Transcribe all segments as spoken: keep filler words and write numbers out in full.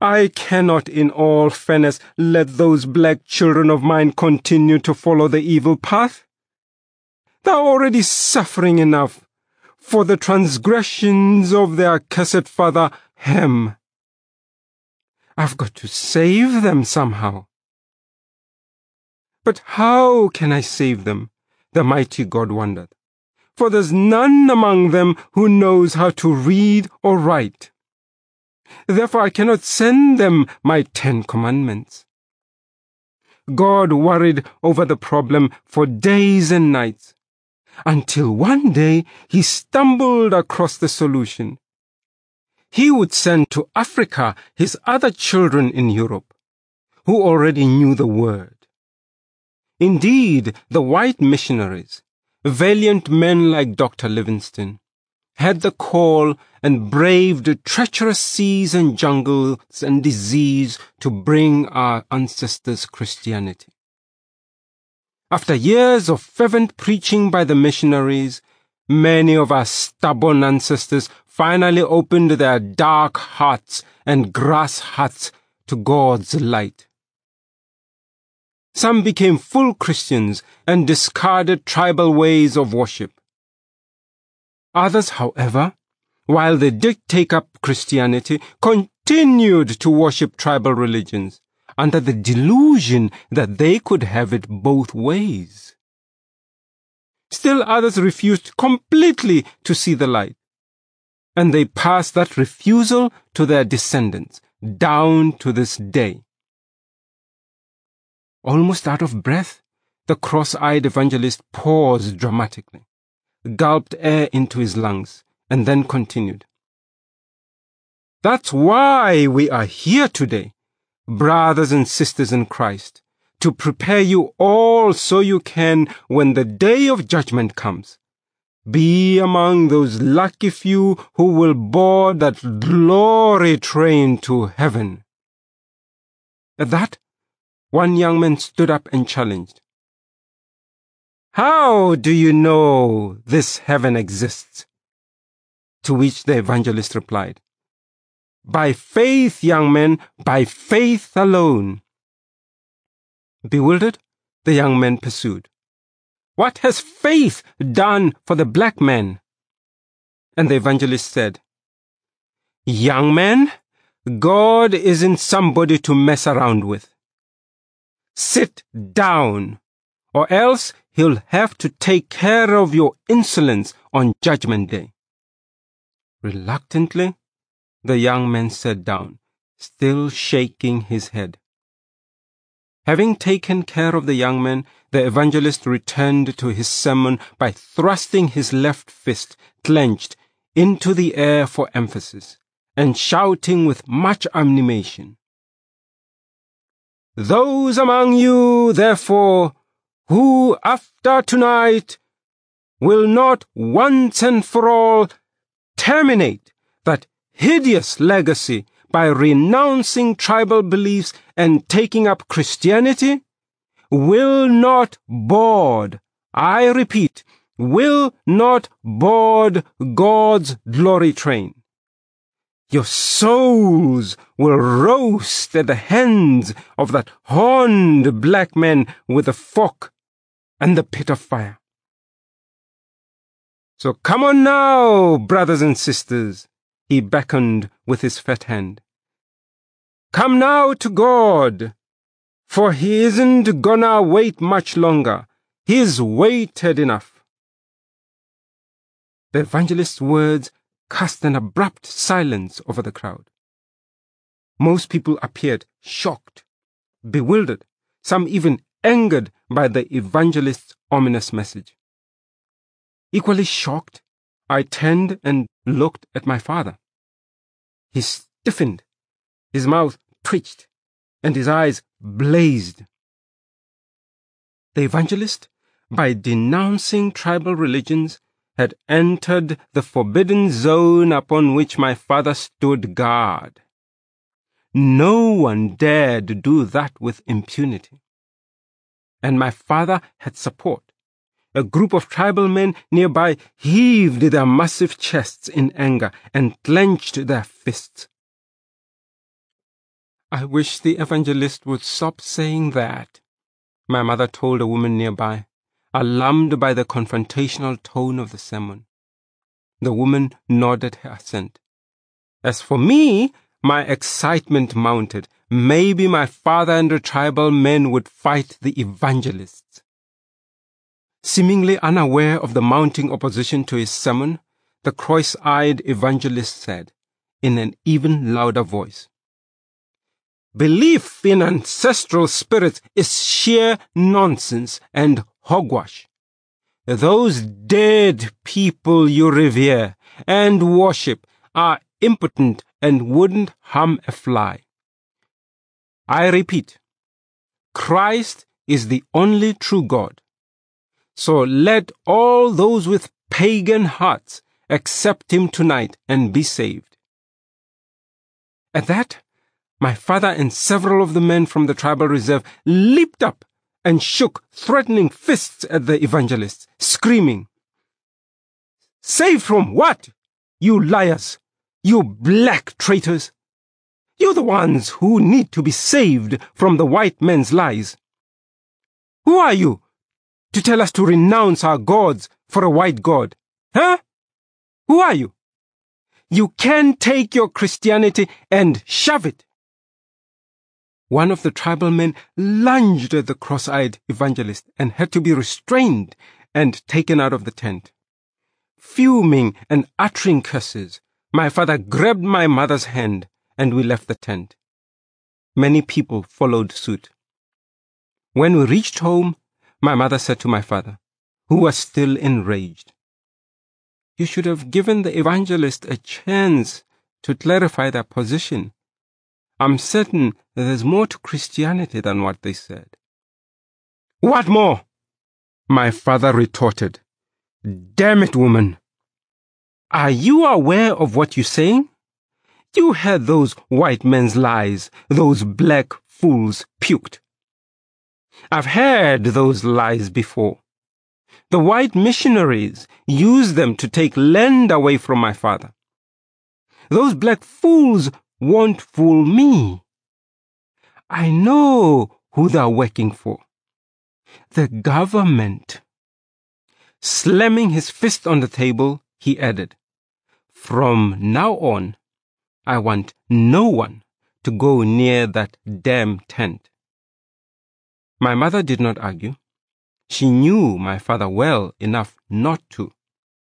I cannot in all fairness let those black children of mine continue to follow the evil path. They're already suffering enough for the transgressions of their accursed father, Ham. I've got to save them somehow. But how can I save them? The mighty God wondered. For there's none among them who knows how to read or write. Therefore I cannot send them my Ten Commandments. God worried over the problem for days and nights, until one day he stumbled across the solution. He would send to Africa his other children in Europe, who already knew the word. Indeed, the white missionaries, valiant men like Doctor Livingstone, had the call and braved treacherous seas and jungles and disease to bring our ancestors Christianity. After years of fervent preaching by the missionaries, many of our stubborn ancestors finally opened their dark hearts and grass huts to God's light. Some became full Christians and discarded tribal ways of worship. Others, however, while they did take up Christianity, continued to worship tribal religions under the delusion that they could have it both ways. Still others refused completely to see the light, and they passed that refusal to their descendants down to this day. Almost out of breath, the cross-eyed evangelist paused dramatically, gulped air into his lungs, and then continued. That's why we are here today, brothers and sisters in Christ, to prepare you all so you can, when the day of judgment comes, be among those lucky few who will board that glory train to heaven. At that, one young man stood up and challenged. How do you know this heaven exists? To which the evangelist replied, By faith, young man, by faith alone. Bewildered, the young man pursued, What has faith done for the black man? And the evangelist said, Young man, God isn't somebody to mess around with. Sit down, or else he'll have to take care of your insolence on Judgment Day. Reluctantly, the young man sat down, still shaking his head. Having taken care of the young man, the evangelist returned to his sermon by thrusting his left fist, clenched, into the air for emphasis, and shouting with much animation. Those among you, therefore, who after tonight will not once and for all terminate that hideous legacy by renouncing tribal beliefs and taking up Christianity, will not board, I repeat, will not board God's glory train. Your souls will roast at the hands of that horned black man with the fork and the pit of fire. So come on now, brothers and sisters, he beckoned with his fat hand. Come now to God, for he isn't gonna wait much longer. He's waited enough. The evangelist's words cast an abrupt silence over the crowd. Most people appeared shocked, bewildered, some even angered by the evangelist's ominous message. Equally shocked, I turned and looked at my father. He stiffened, his mouth twitched, and his eyes blazed. The evangelist, by denouncing tribal religions, had entered the forbidden zone upon which my father stood guard. No one dared do that with impunity. And my father had support. A group of tribal men nearby heaved their massive chests in anger and clenched their fists. I wish the evangelist would stop saying that, my mother told a woman nearby, alarmed by the confrontational tone of the sermon. The woman nodded her assent. As for me, my excitement mounted. Maybe my father and the tribal men would fight the evangelists. Seemingly unaware of the mounting opposition to his sermon, the cross-eyed evangelist said, in an even louder voice, "Belief in ancestral spirits is sheer nonsense and hogwash. Those dead people you revere and worship are impotent and wouldn't harm a fly. I repeat, Christ is the only true God. So let all those with pagan hearts accept him tonight and be saved." At that, my father and several of the men from the tribal reserve leaped up and shook threatening fists at the evangelists, screaming, "Saved from what? You liars! You black traitors! You're the ones who need to be saved from the white man's lies. Who are you to tell us to renounce our gods for a white god? Huh? Who are you? You can take your Christianity and shove it." One of the tribal men lunged at the cross-eyed evangelist and had to be restrained and taken out of the tent. Fuming and uttering curses, my father grabbed my mother's hand and we left the tent. Many people followed suit. When we reached home, my mother said to my father, who was still enraged, "You should have given the evangelist a chance to clarify their position. I'm certain that there's more to Christianity than what they said." "What more?" my father retorted. "Damn it, woman. Are you aware of what you're saying? You heard those white men's lies, those black fools puked. I've heard those lies before. The white missionaries used them to take land away from my father. Those black fools won't fool me. I know who they're working for. The government." Slamming his fist on the table, he added, "From now on, I want no one to go near that damn tent." My mother did not argue. She knew my father well enough not to.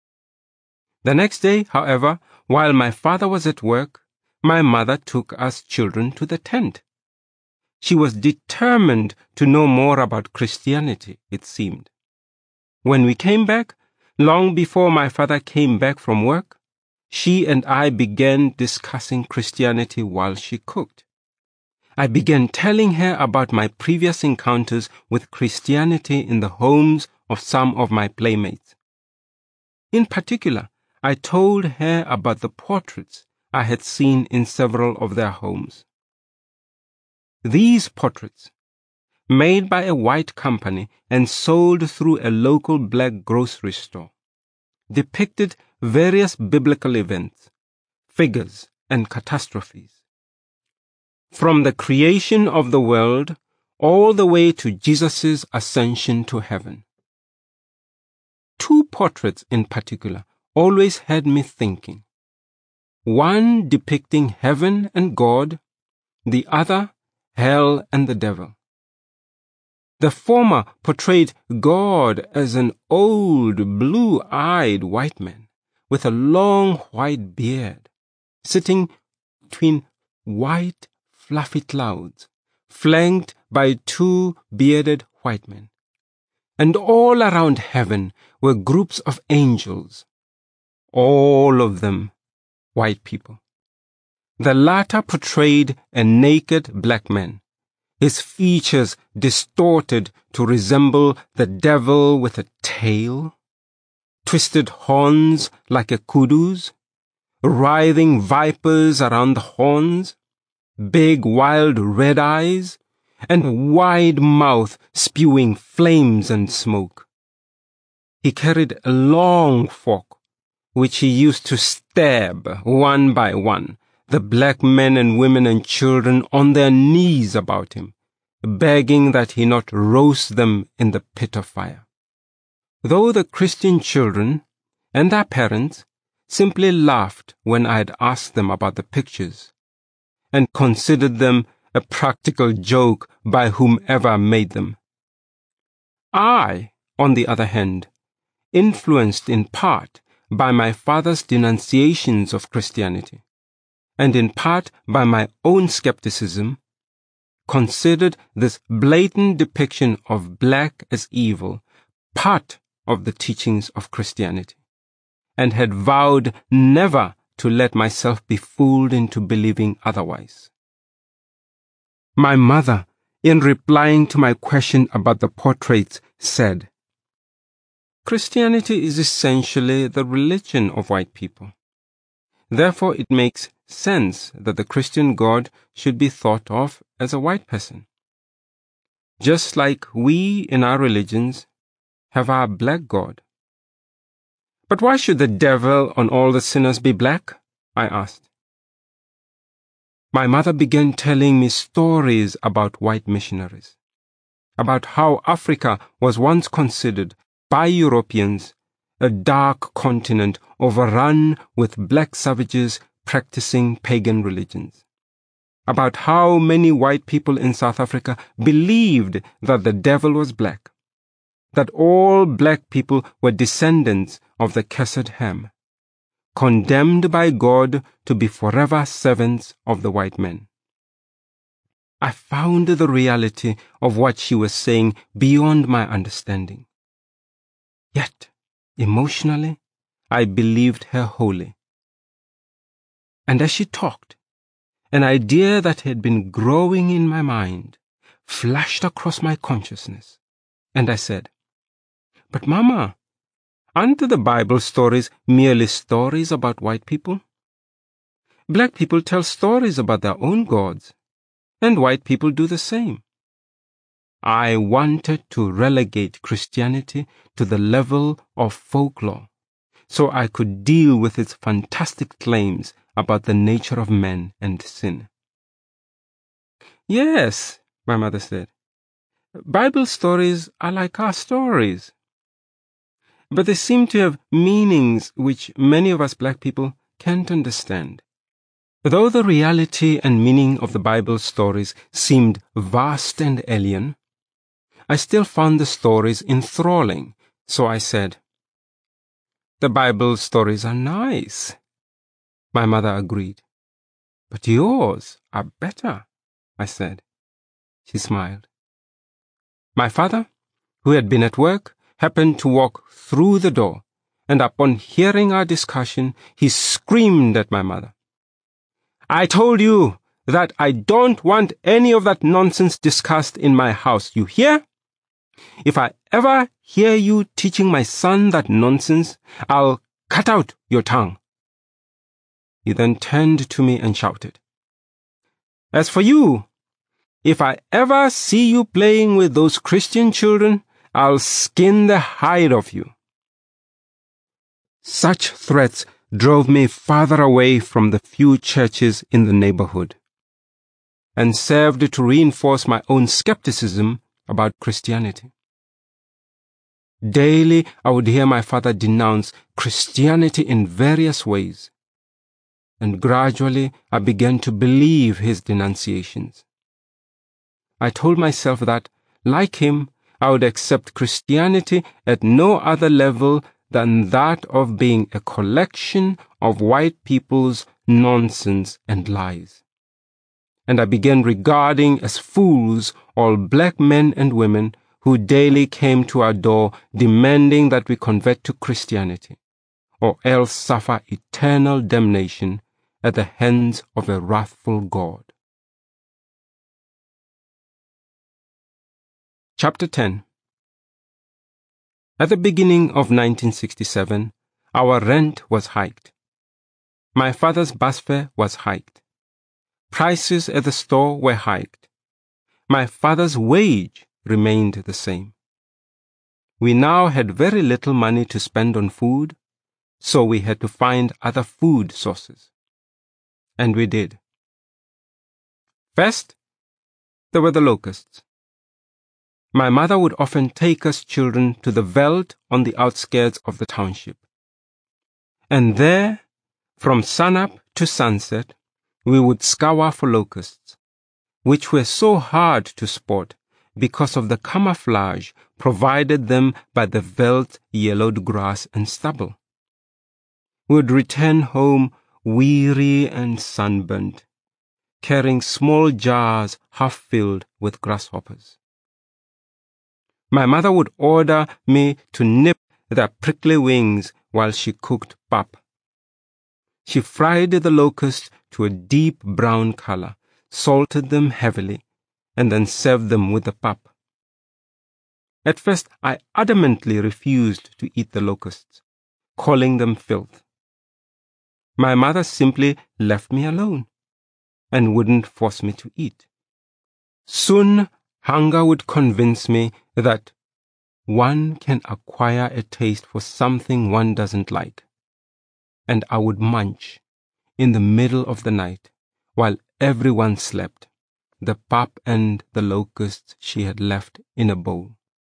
The next day, however, while my father was at work, my mother took us children to the tent. She was determined to know more about Christianity, it seemed. When we came back, long before my father came back from work, she and I began discussing Christianity while she cooked. I began telling her about my previous encounters with Christianity in the homes of some of my playmates. In particular, I told her about the portraits I had seen in several of their homes. These portraits, made by a white company and sold through a local black grocery store, depicted various biblical events, figures, and catastrophes. From the creation of the world all the way to Jesus' ascension to heaven. Two portraits in particular always had me thinking. One depicting heaven and God, the other hell and the devil. The former portrayed God as an old, blue-eyed white man with a long white beard, sitting between white, fluffy clouds, flanked by two bearded white men. And all around heaven were groups of angels, all of them white people. The latter portrayed a naked black man, his features distorted to resemble the devil with a tail, twisted horns like a kudu's, writhing vipers around the horns, big wild red eyes, and wide mouth spewing flames and smoke. He carried a long fork, which he used to stab one by one the black men and women and children on their knees about him, begging that he not roast them in the pit of fire. Though the Christian children and their parents simply laughed when I had asked them about the pictures, and considered them a practical joke by whomever made them. I, on the other hand, influenced in part by my father's denunciations of Christianity, and in part by my own skepticism, considered this blatant depiction of black as evil part of the teachings of Christianity, and had vowed never to let myself be fooled into believing otherwise. My mother, in replying to my question about the portraits, said, "Christianity is essentially the religion of white people. Therefore, it makes sense that the Christian God should be thought of as a white person. Just like we in our religions have our black God." "But why should the devil on all the sinners be black?" I asked. My mother began telling me stories about white missionaries, about how Africa was once considered by Europeans a dark continent overrun with black savages practicing pagan religions, about how many white people in South Africa believed that the devil was black, that all black people were descendants of the cursed Ham, condemned by God to be forever servants of the white men. I found the reality of what she was saying beyond my understanding. Yet, emotionally, I believed her wholly. And as she talked, an idea that had been growing in my mind flashed across my consciousness, and I said, "But Mama, aren't the Bible stories merely stories about white people? Black people tell stories about their own gods, and white people do the same." I wanted to relegate Christianity to the level of folklore, so I could deal with its fantastic claims about the nature of man and sin. "Yes," my mother said, "Bible stories are like our stories. But they seem to have meanings which many of us black people can't understand. Though the reality and meaning of the Bible stories seemed vast and alien, I still found the stories enthralling, so I said, "The Bible stories are nice." My mother agreed. "But yours are better," I said. She smiled. My father, who had been at work, happened to walk through the door, and upon hearing our discussion, he screamed at my mother. "I told you that I don't want any of that nonsense discussed in my house, you hear? If I ever hear you teaching my son that nonsense, I'll cut out your tongue." He then turned to me and shouted, "As for you, if I ever see you playing with those Christian children, I'll skin the hide off you." Such threats drove me farther away from the few churches in the neighborhood, and served to reinforce my own skepticism about Christianity. Daily, I would hear my father denounce Christianity in various ways, and gradually I began to believe his denunciations. I told myself that, like him, I would accept Christianity at no other level than that of being a collection of white people's nonsense and lies. And I began regarding as fools all black men and women who daily came to our door demanding that we convert to Christianity, or else suffer eternal damnation at the hands of a wrathful God. Chapter ten. At the beginning of nineteen sixty-seven, our rent was hiked. My father's bus fare was hiked. Prices at the store were hiked. My father's wage remained the same. We now had very little money to spend on food, so we had to find other food sources. And we did. First, there were the locusts. My mother would often take us children to the veld on the outskirts of the township. And there, from sunup to sunset, we would scour for locusts, which were so hard to spot because of the camouflage provided them by the veld's yellowed grass and stubble. We would return home weary and sunburnt, carrying small jars half filled with grasshoppers. My mother would order me to nip their prickly wings while she cooked pap. She fried the locusts to a deep brown color, salted them heavily, and then served them with the pap. At first, I adamantly refused to eat the locusts, calling them filth. My mother simply left me alone and wouldn't force me to eat. Soon, hunger would convince me that one can acquire a taste for something one doesn't like, and I would munch in the middle of the night while everyone slept the pap and the locusts she had left in a bowl.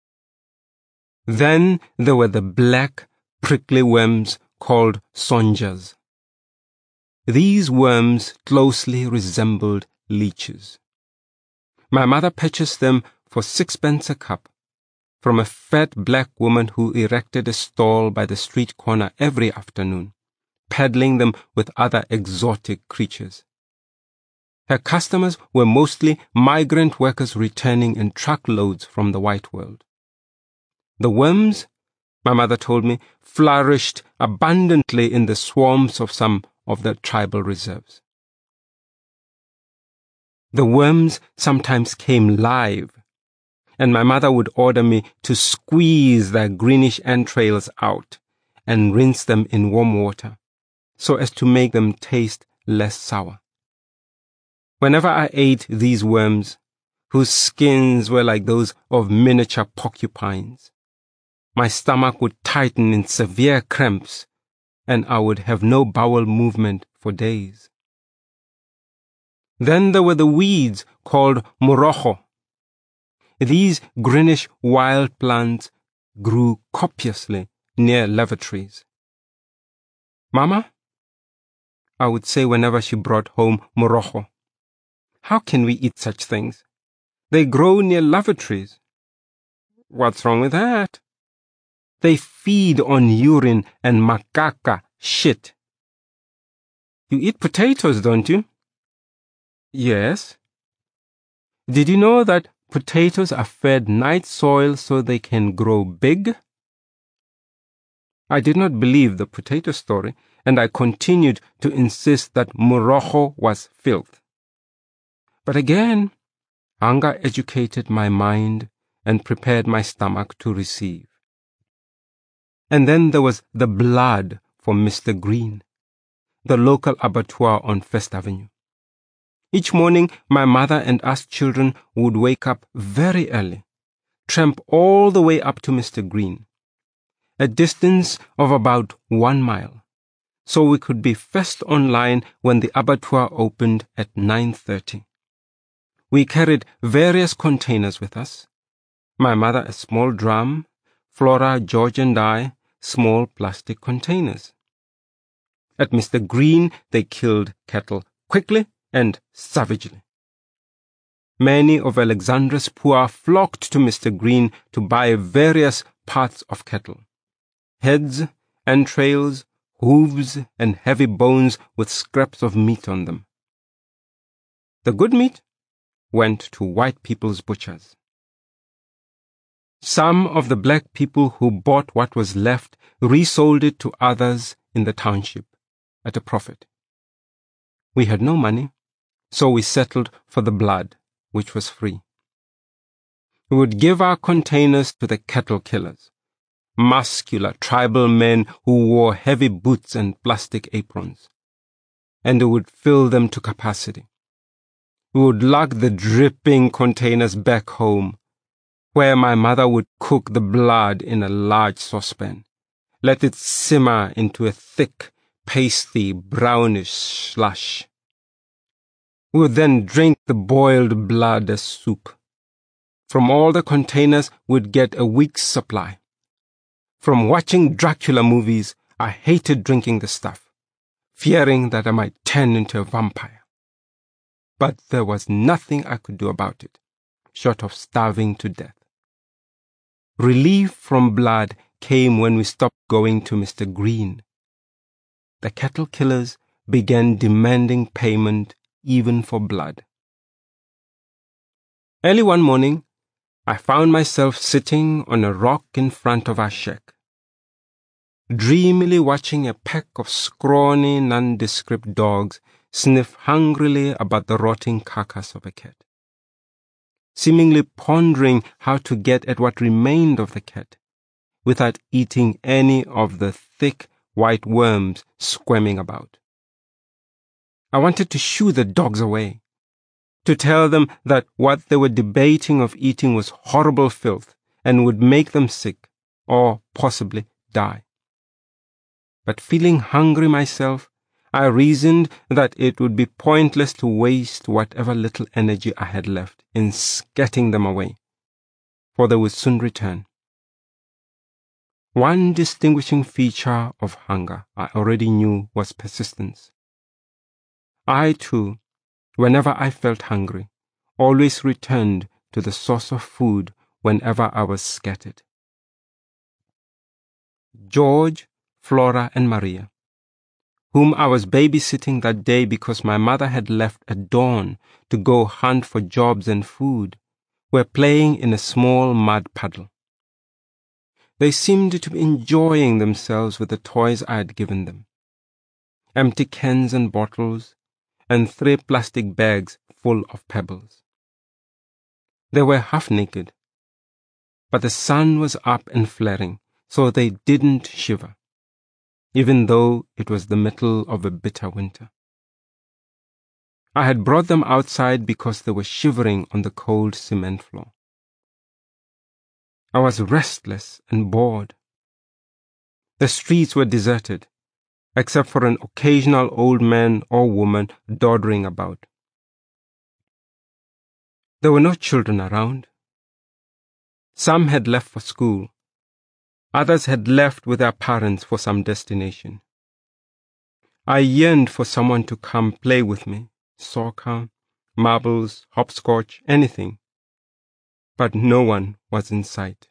Then there were the black, prickly worms called sonjas. These worms closely resembled leeches. My mother purchased them for sixpence a cup from a fat black woman who erected a stall by the street corner every afternoon, peddling them with other exotic creatures. Her customers were mostly migrant workers returning in truckloads from the white world. The worms, my mother told me, flourished abundantly in the swamps of some of the tribal reserves. The worms sometimes came live, and my mother would order me to squeeze their greenish entrails out and rinse them in warm water so as to make them taste less sour. Whenever I ate these worms, whose skins were like those of miniature porcupines, my stomach would tighten in severe cramps, and I would have no bowel movement for days. Then there were the weeds called morojo. These greenish wild plants grew copiously near lavatories. Mama, I would say whenever she brought home morojo, how can we eat such things? They grow near lavatories. What's wrong with that? They feed on urine and macaca shit. You eat potatoes, don't you? Yes. Did you know that potatoes are fed night soil so they can grow big? I did not believe the potato story, and I continued to insist that morojo was filth. But again, hunger educated my mind and prepared my stomach to receive. And then there was the blood for Mister Green, the local abattoir on First Avenue. Each morning, my mother and us children would wake up very early, tramp all the way up to Mister Green, a distance of about one mile, so we could be first online when the abattoir opened at nine thirty. We carried various containers with us. My mother a small drum, Flora, George, and I small plastic containers. At Mister Green, they killed cattle quickly and savagely. Many of Alexandra's poor flocked to Mister Green to buy various parts of cattle: heads, entrails, hooves, and heavy bones with scraps of meat on them. The good meat went to white people's butchers. Some of the black people who bought what was left resold it to others in the township at a profit. We had no money, so we settled for the blood, which was free. We would give our containers to the cattle killers, muscular tribal men who wore heavy boots and plastic aprons, and we would fill them to capacity. We would lug the dripping containers back home, where my mother would cook the blood in a large saucepan, let it simmer into a thick, pasty, brownish slush. We would then drink the boiled blood as soup. From all the containers, we'd get a week's supply. From watching Dracula movies, I hated drinking the stuff, fearing that I might turn into a vampire. But there was nothing I could do about it, short of starving to death. Relief from blood came when we stopped going to Mister Green. The cattle killers began demanding payment even for blood. Early one morning, I found myself sitting on a rock in front of our shack, dreamily watching a pack of scrawny, nondescript dogs sniff hungrily about the rotting carcass of a cat, seemingly pondering how to get at what remained of the cat without eating any of the thick white worms squirming about. I wanted to shoo the dogs away, to tell them that what they were debating of eating was horrible filth and would make them sick, or possibly die. But feeling hungry myself, I reasoned that it would be pointless to waste whatever little energy I had left in scatting them away, for they would soon return. One distinguishing feature of hunger I already knew was persistence. I, too, whenever I felt hungry, always returned to the source of food whenever I was scattered. George, Flora, and Maria, whom I was babysitting that day because my mother had left at dawn to go hunt for jobs and food, were playing in a small mud puddle. They seemed to be enjoying themselves with the toys I had given them. Empty cans and bottles, and three plastic bags full of pebbles. They were half naked, but the sun was up and flaring, so they didn't shiver, even though it was the middle of a bitter winter. I had brought them outside because they were shivering on the cold cement floor. I was restless and bored. The streets were deserted, except for an occasional old man or woman doddering about. There were no children around. Some had left for school. Others had left with their parents for some destination. I yearned for someone to come play with me, soccer, marbles, hopscotch, anything. But no one was in sight.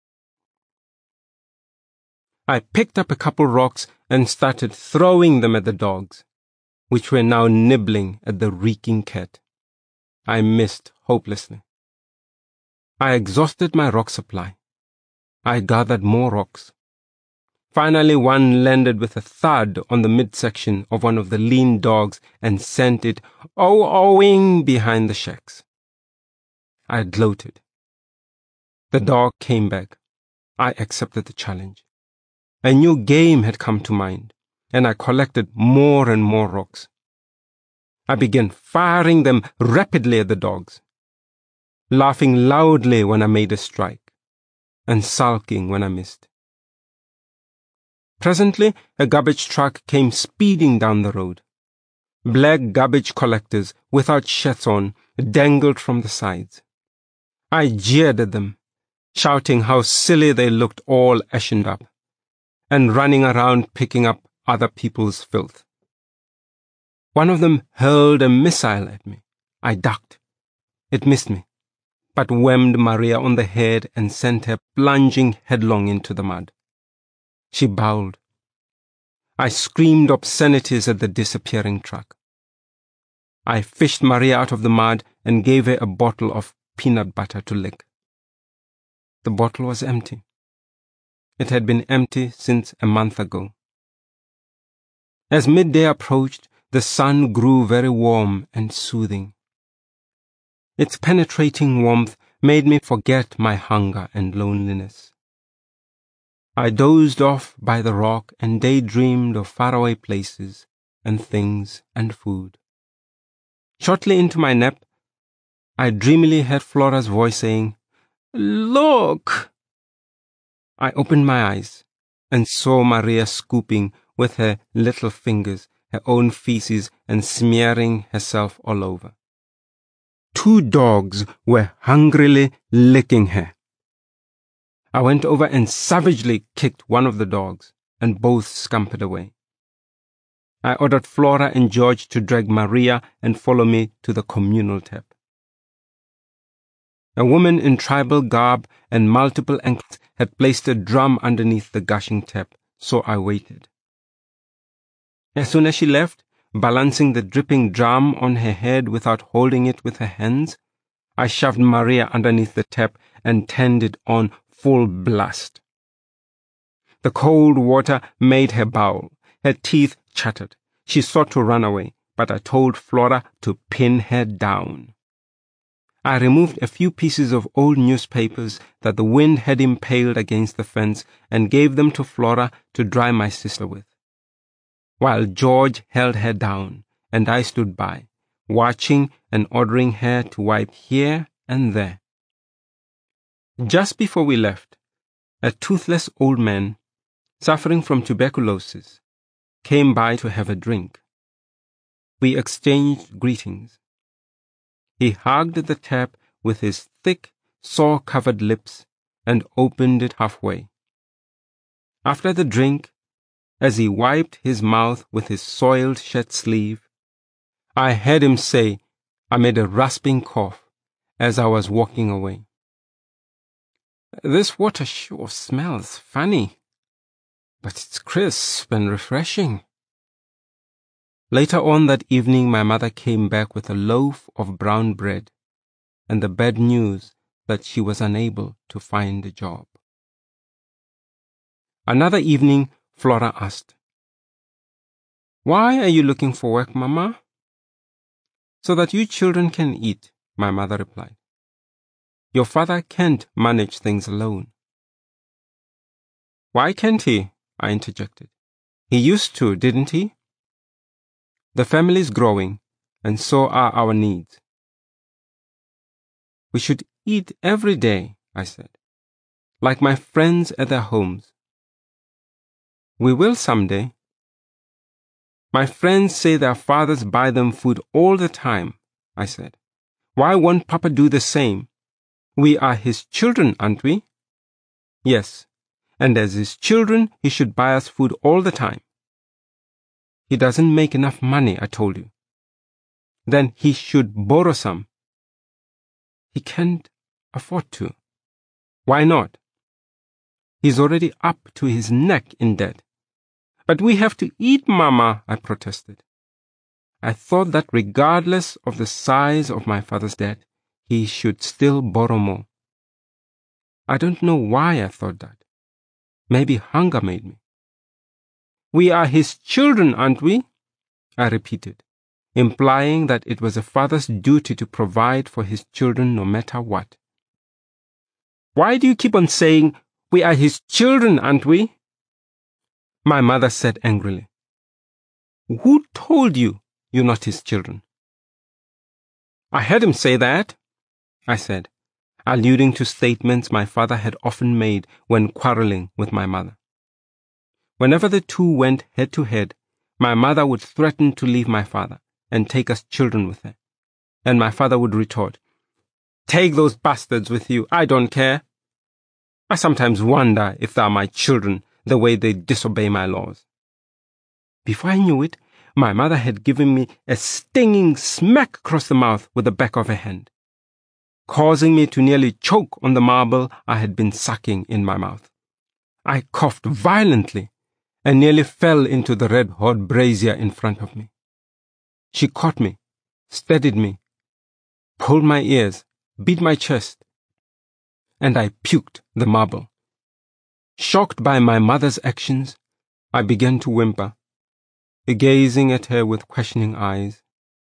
I picked up a couple rocks and started throwing them at the dogs, which were now nibbling at the reeking cat. I missed hopelessly. I exhausted my rock supply. I gathered more rocks. Finally, one landed with a thud on the midsection of one of the lean dogs and sent it oh-ohing behind the shacks. I gloated. The dog came back. I accepted the challenge. A new game had come to mind, and I collected more and more rocks. I began firing them rapidly at the dogs, laughing loudly when I made a strike, and sulking when I missed. Presently, a garbage truck came speeding down the road. Black garbage collectors without shirts on dangled from the sides. I jeered at them, shouting how silly they looked all ashened up, and running around picking up other people's filth. One of them hurled a missile at me. I ducked. It missed me, but whammed Maria on the head and sent her plunging headlong into the mud. She bowled. I screamed obscenities at the disappearing truck. I fished Maria out of the mud and gave her a bottle of peanut butter to lick. The bottle was empty. It had been empty since a month ago. As midday approached, the sun grew very warm and soothing. Its penetrating warmth made me forget my hunger and loneliness. I dozed off by the rock and daydreamed of faraway places and things and food. Shortly into my nap, I dreamily heard Flora's voice saying, "Look!" I opened my eyes and saw Maria scooping with her little fingers her own feces and smearing herself all over. Two dogs were hungrily licking her. I went over and savagely kicked one of the dogs, and both scampered away. I ordered Flora and George to drag Maria and follow me to the communal tap. A woman in tribal garb and multiple ankles had placed a drum underneath the gushing tap, so I waited. As soon as she left, balancing the dripping drum on her head without holding it with her hands, I shoved Maria underneath the tap and turned it on full blast. The cold water made her bowl. Her teeth chattered. She sought to run away, but I told Flora to pin her down. I removed a few pieces of old newspapers that the wind had impaled against the fence and gave them to Flora to dry my sister with, while George held her down, and I stood by, watching and ordering her to wipe here and there. Just before we left, a toothless old man, suffering from tuberculosis, came by to have a drink. We exchanged greetings. He hugged the tap with his thick, sore-covered lips and opened it halfway. After the drink, as he wiped his mouth with his soiled shirt sleeve, I heard him say, amid a rasping cough, as I was walking away, "This water sure smells funny, but it's crisp and refreshing." Later on that evening, my mother came back with a loaf of brown bread and the bad news that she was unable to find a job. Another evening, Flora asked, "Why are you looking for work, Mama?" "So that you children can eat," my mother replied. "Your father can't manage things alone." "Why can't he?" I interjected. "He used to, didn't he?" "The family's growing, and so are our needs." "We should eat every day," I said, "like my friends at their homes." "We will someday." "My friends say their fathers buy them food all the time," I said. "Why won't Papa do the same? We are his children, aren't we?" "Yes, and as his children, he should buy us food all the time." "He doesn't make enough money," I told you. "Then he should borrow some." "He can't afford to." "Why not?" "He's already up to his neck in debt." "But we have to eat, Mama," I protested. I thought that regardless of the size of my father's debt, he should still borrow more. I don't know why I thought that. Maybe hunger made me. "We are his children, aren't we?" I repeated, implying that it was a father's duty to provide for his children no matter what. "Why do you keep on saying, 'We are his children, aren't we?'" My mother said angrily. "Who told you you're not his children?" "I heard him say that," I said, alluding to statements my father had often made when quarreling with my mother. Whenever the two went head to head, my mother would threaten to leave my father and take us children with her, and my father would retort, "Take those bastards with you, I don't care. I sometimes wonder if they are my children, the way they disobey my laws." Before I knew it, my mother had given me a stinging smack across the mouth with the back of her hand, causing me to nearly choke on the marble I had been sucking in my mouth. I coughed violently and nearly fell into the red-hot brazier in front of me. She caught me, steadied me, pulled my ears, beat my chest, and I puked the marble. Shocked by my mother's actions, I began to whimper, gazing at her with questioning eyes.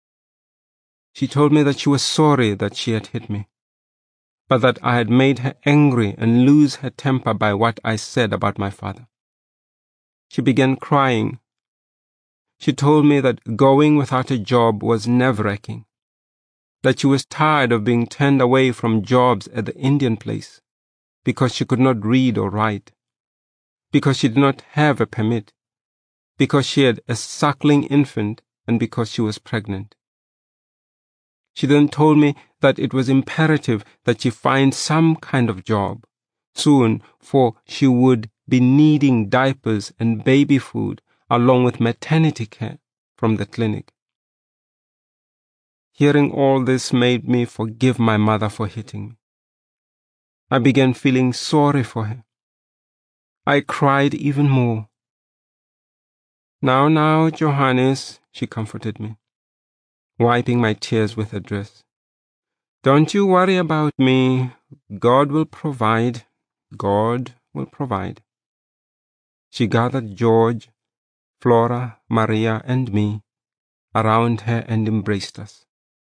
She told me that she was sorry that she had hit me, but that I had made her angry and lose her temper by what I said about my father. She began crying. She told me that going without a job was nerve-wracking, that she was tired of being turned away from jobs at the Indian place because she could not read or write, because she did not have a permit, because she had a suckling infant and because she was pregnant. She then told me that it was imperative that she find some kind of job soon, for she would be needing diapers and baby food along with maternity care from the clinic. Hearing all this made me forgive my mother for hitting me. I began feeling sorry for her. I cried even more. "Now, now, Johannes," she comforted me, wiping my tears with her dress. "Don't you worry about me. God will provide. God will provide." She gathered George, Flora, Maria, and me around her and embraced us.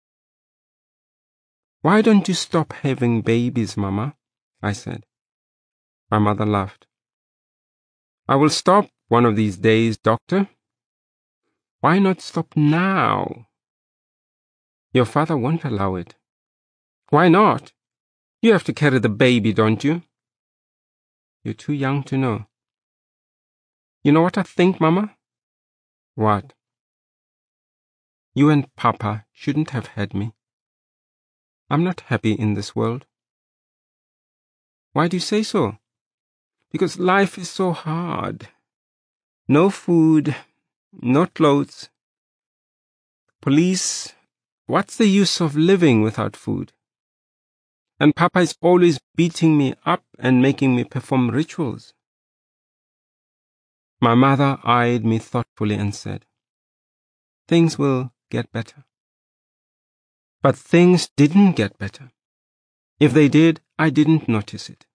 "Why don't you stop having babies, Mama?" I said. My mother laughed. "I will stop one of these days, Doctor." "Why not stop now?" "Your father won't allow it." "Why not? You have to carry the baby, don't you?" "You're too young to know." "You know what I think, Mama?" "What?" "You and Papa shouldn't have had me. I'm not happy in this world." "Why do you say so?" "Because life is so hard. No food, no clothes. Police, what's the use of living without food? And Papa is always beating me up and making me perform rituals." My mother eyed me thoughtfully and said, "Things will get better." But things didn't get better. If they did, I didn't notice it.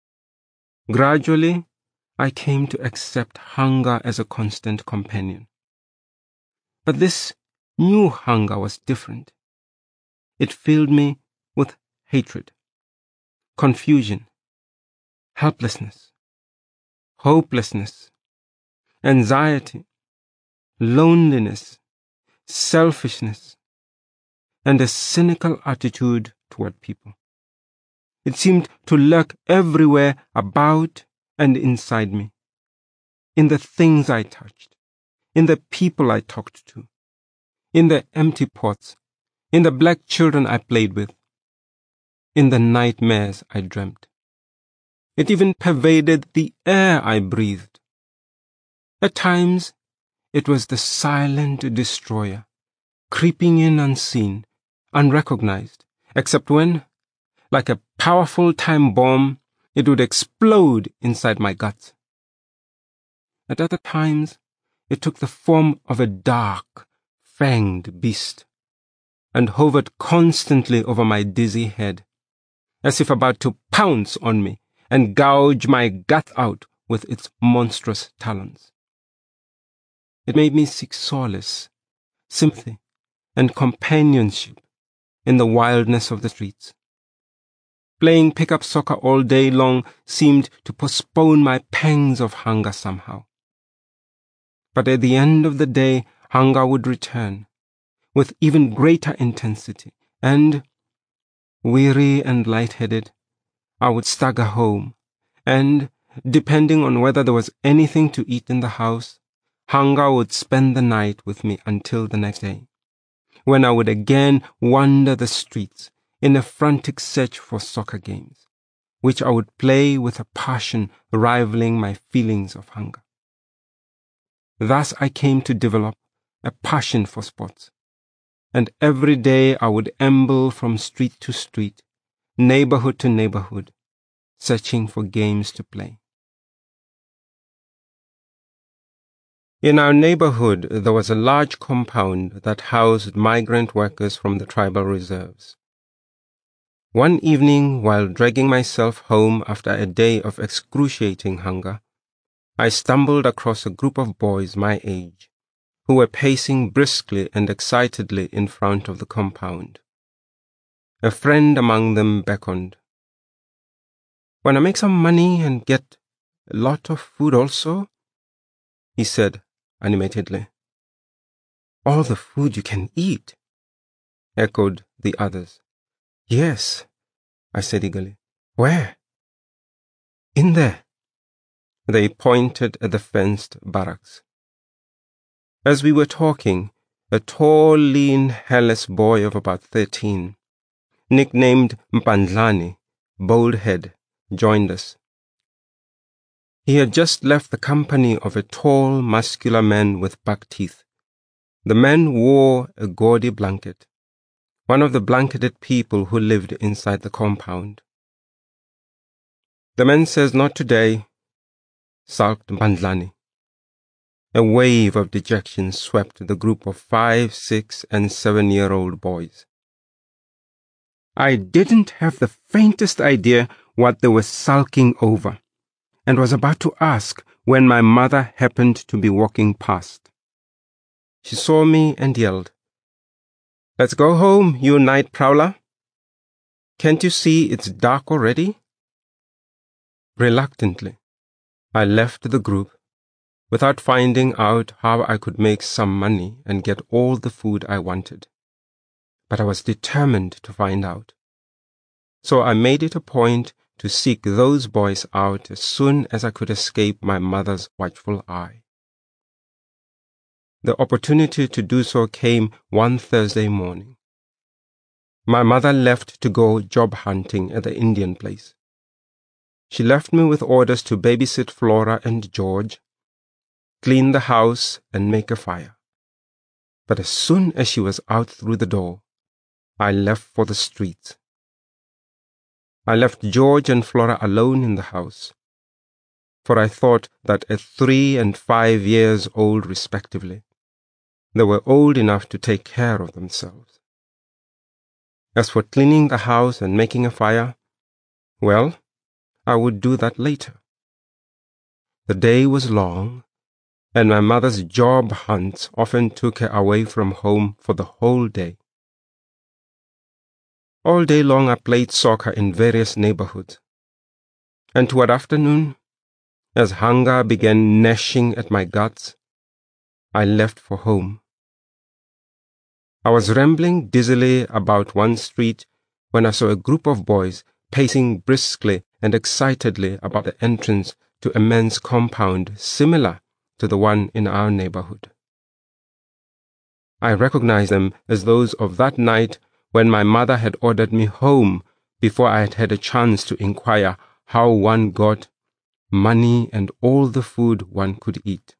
Gradually, I came to accept hunger as a constant companion. But this new hunger was different. It filled me with hatred, confusion, helplessness, hopelessness, anxiety, loneliness, selfishness, and a cynical attitude toward people. It seemed to lurk everywhere about and inside me, in the things I touched, in the people I talked to, in the empty pots, in the black children I played with, in the nightmares I dreamt. It even pervaded the air I breathed. At times, it was the silent destroyer, creeping in unseen, unrecognized, except when, like a powerful time bomb, it would explode inside my guts. At other times, it took the form of a dark, fanged beast, and hovered constantly over my dizzy head, as if about to pounce on me and gouge my gut out with its monstrous talons. It made me seek solace, sympathy, and companionship in the wildness of the streets. Playing pickup soccer all day long seemed to postpone my pangs of hunger somehow. But at the end of the day, hunger would return, with even greater intensity, and, weary and lightheaded, I would stagger home, and, depending on whether there was anything to eat in the house, hunger would spend the night with me until the next day, when I would again wander the streets in a frantic search for soccer games, which I would play with a passion rivaling my feelings of hunger. Thus I came to develop a passion for sports, and every day I would amble from street to street, neighborhood to neighborhood, searching for games to play. In our neighborhood, there was a large compound that housed migrant workers from the tribal reserves. One evening, while dragging myself home after a day of excruciating hunger, I stumbled across a group of boys my age, who were pacing briskly and excitedly in front of the compound. A friend among them beckoned. "Wanna make some money and get a lot of food also?" he said animatedly. "All the food you can eat," echoed the others. "Yes," I said eagerly. "Where?" "In there." They pointed at the fenced barracks. As we were talking, a tall, lean, hairless boy of about thirteen, nicknamed Mpandlani, Bold Head, joined us. He had just left the company of a tall, muscular man with buck teeth. The man wore a gaudy blanket, one of the blanketed people who lived inside the compound. "The man says not today," sulked Mpandlani. A wave of dejection swept the group of five, six, and seven-year-old boys. I didn't have the faintest idea what they were sulking over, and was about to ask when my mother happened to be walking past. She saw me and yelled, "Let's go home, you night prowler. Can't you see it's dark already?" Reluctantly, I left the group, without finding out how I could make some money and get all the food I wanted. But I was determined to find out. So I made it a point to seek those boys out as soon as I could escape my mother's watchful eye. The opportunity to do so came one Thursday morning. My mother left to go job hunting at the Indian place. She left me with orders to babysit Flora and George, clean the house, and make a fire. But as soon as she was out through the door, I left for the streets. I left George and Flora alone in the house, for I thought that at three and five years old respectively, they were old enough to take care of themselves. As for cleaning the house and making a fire, well, I would do that later. The day was long, and my mother's job hunts often took her away from home for the whole day. All day long I played soccer in various neighborhoods, and toward afternoon, as hunger began gnashing at my guts, I left for home. I was rambling dizzily about one street when I saw a group of boys pacing briskly and excitedly about the entrance to a man's compound similar to the one in our neighborhood. I recognized them as those of that night when my mother had ordered me home before I had had a chance to inquire how one got money and all the food one could eat.